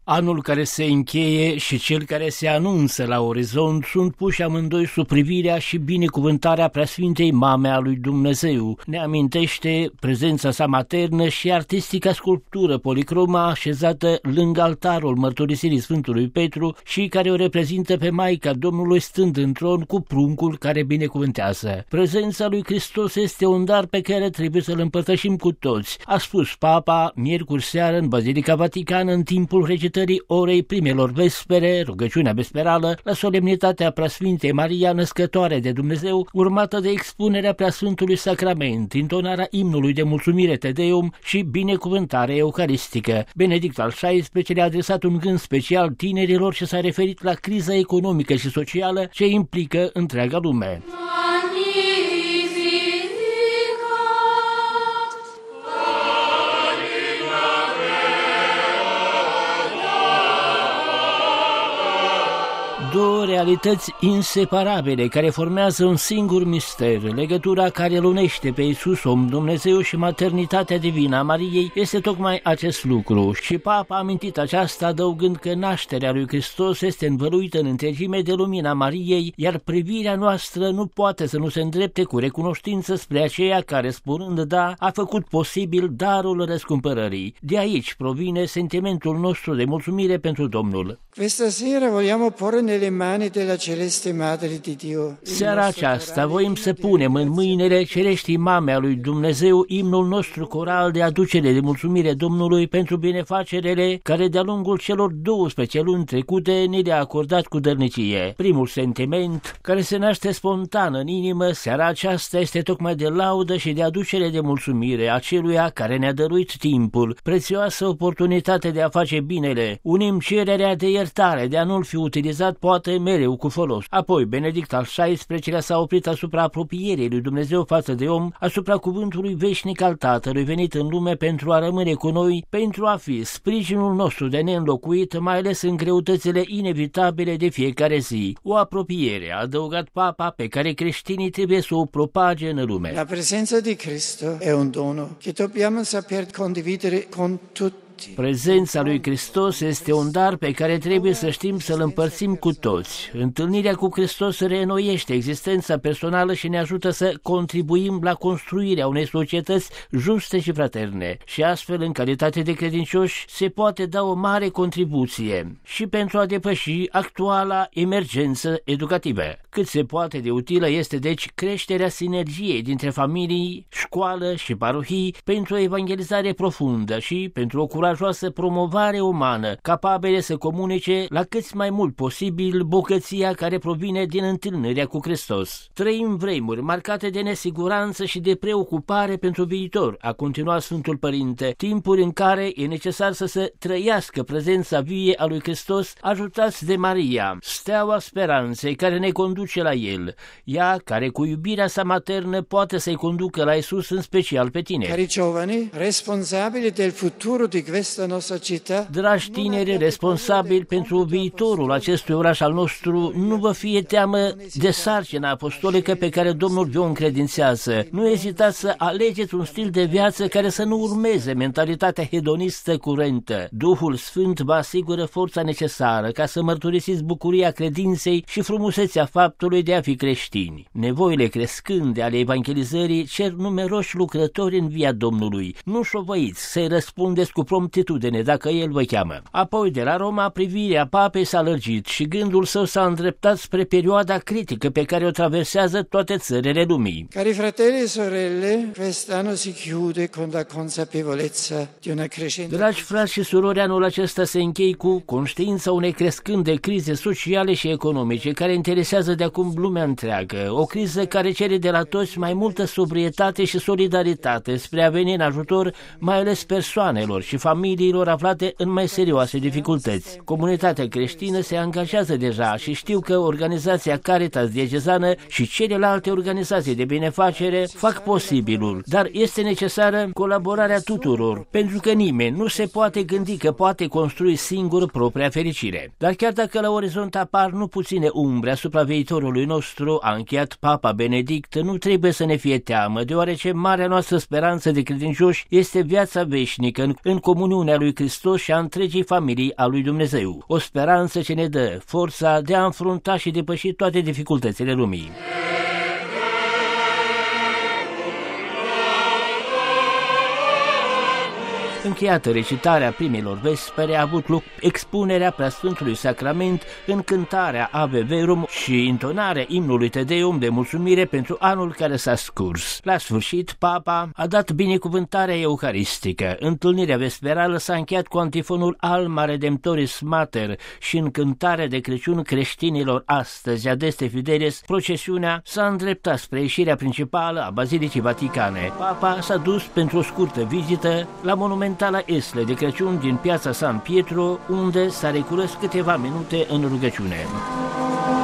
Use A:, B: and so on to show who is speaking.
A: Anul care se încheie și cel care se anunță la orizont sunt puși amândoi sub privirea și binecuvântarea Preasfintei Mame a lui Dumnezeu. Ne amintește prezența sa maternă și artistica sculptură policroma așezată lângă altarul mărturisirii Sfântului Petru și care o reprezintă pe Maica Domnului stând în tron cu pruncul care binecuvântează. Prezența lui Hristos este un dar pe care trebuie să-l împărtășim cu toți, a spus Papa miercuri seară în Bazilica Vaticană în timpul recitării orei primelor vespere, rugăciunea vesperală, la solemnitatea Preasfintei Maria Născătoare de Dumnezeu, urmată de expunerea Preasfântului Sacrament, intonarea imnului de mulțumire Te Deum și binecuvântare eucaristică. Benedict al XVI-lea a adresat un gând special tinerilor și s-a referit la criza economică și socială ce implică întreaga lume. Două realități inseparabile care formează un singur mister, legătura care îl unește pe Iisus, om Dumnezeu, și maternitatea divină a Mariei este tocmai acest lucru. Și Papa a amintit aceasta adăugând că nașterea lui Hristos este învăluită în întregime de lumina Mariei, iar privirea noastră nu poate să nu se îndrepte cu recunoștință spre aceea care, spunând da, a făcut posibil darul răscumpărării. De aici provine sentimentul nostru de mulțumire pentru Domnul.
B: Questa sera vogliamo porre nelle mani della celeste Madre di Dio.
A: Seara aceasta voim să punem în mâinile cereștii Mame a lui Dumnezeu imnul nostru coral de aducere de mulțumire Domnului pentru binefacerele care de-a lungul celor 12 luni trecute ne le-a acordat cu dărnicie. Primul sentiment care se naște spontan în inimă seara aceasta este tocmai de laudă și de aducere de mulțumire aceluia care ne-a dăruit timpul, prețioasă oportunitate de a face binele. Unim cererea de iertare de a nu-l fi utilizat poate mereu cu folos. Apoi, Benedict al XVI-lea s-a oprit asupra apropierii lui Dumnezeu față de om, asupra cuvântului veșnic al Tatălui venit în lume pentru a rămâne cu noi, pentru a fi sprijinul nostru de neînlocuit, mai ales în greutățile inevitabile de fiecare zi. O apropiere, a adăugat Papa, pe care creștinii trebuie să o propage în lume.
B: La prezența di Cristo è un dono che dobbiamo saper condividere con tutti.
A: Prezența lui Hristos este un dar pe care trebuie să știm să-l împărțim cu toți. Întâlnirea cu Hristos reînnoiește existența personală și ne ajută să contribuim la construirea unei societăți juste și fraterne. Și astfel, în calitate de credincioși, se poate da o mare contribuție și pentru a depăși actuala emergență educativă. Cât se poate de utilă este deci creșterea sinergiei dintre familii, școală și parohii pentru o evangelizare profundă și pentru o curajoasă promovare umană, capabile să comunice la cât mai mult posibil bogăția care provine din întâlnirea cu Hristos. Trăim vremuri marcate de nesiguranță și de preocupare pentru viitor, a continuat Sfântul Părinte, timpuri în care e necesar să se trăiască prezența vie a lui Hristos, ajutați de Maria, steaua speranței care ne conduce la El, ea care cu iubirea sa maternă poate să-i conducă la Iisus, în special pe tineri.
B: Cari giovani, responsabili del futuro di questa nostra città.
A: Dragi tineri responsabili pentru viitorul acestui oraș al nostru, nu vă fie teamă de sarcina apostolică pe care Domnul vi-o încredințează. Nu ezitați să alegeți un stil de viață care să nu urmeze mentalitatea hedonistă curentă. Duhul Sfânt vă asigură forța necesară ca să mărturisiți bucuria credinței și frumusețea faptului de a fi creștini. Nevoile crescânde ale evangelizării cer numeroși lucrători în via Domnului. Nu șovăiți să-i răspundeți cu promptitudine dacă El vă cheamă. Apoi, de la Roma, privirea Papei s-a lărgit și gândul său s-a îndreptat spre perioada critică pe care o traversează toate țările lumii.
B: Cari fratelli e sorelle, quest'anno si chiude con la consapevolezza di una crescente.
A: Dragi frați și surori, anul acesta se încheie cu conștiința unei crescânde crize sociale și economice care interesează de acum lumea întreagă. O criză care cere de la toți mai multă sobrietate și solidaritate spre a veni în ajutor mai ales persoanelor și familiilor aflate în mai serioase dificultăți. Comunitatea creștină se angajează deja și știu că organizația Caritas Diecezană și celelalte organizații de binefacere fac posibilul, dar este necesară colaborarea tuturor, pentru că nimeni nu se poate gândi că poate construi singur propria fericire. Dar chiar dacă la orizont apar nu puține umbre asupra viitorului nostru, a încheiat Papa Benedict, nu trebuie să ne fie teamă, deoarece marea noastră speranță de credincioși este viața veșnică în comunitate comuniunea lui Hristos și a întregii familii a lui Dumnezeu. O speranță ce ne dă forța de a înfrunta și depăși toate dificultățile lumii. Încheiată recitarea primelor vespere, a avut loc expunerea Preasfântului Sacrament, încântarea Ave Verum și intonarea imnului Te Deum de mulțumire pentru anul care s-a scurs. La sfârșit, Papa a dat binecuvântarea eucaristică. Întâlnirea vesperală s-a încheiat cu antifonul Alma Redemptoris Mater și încântarea de Crăciun creștinilor astăzi, Adeste Fideles. Procesiunea s-a îndreptat spre ieșirea principală a Bazilicii Vaticane. Papa s-a dus pentru o scurtă vizită la monumentala Esle de Crăciun din piața San Pietro, unde s-a recules câteva minute în rugăciune.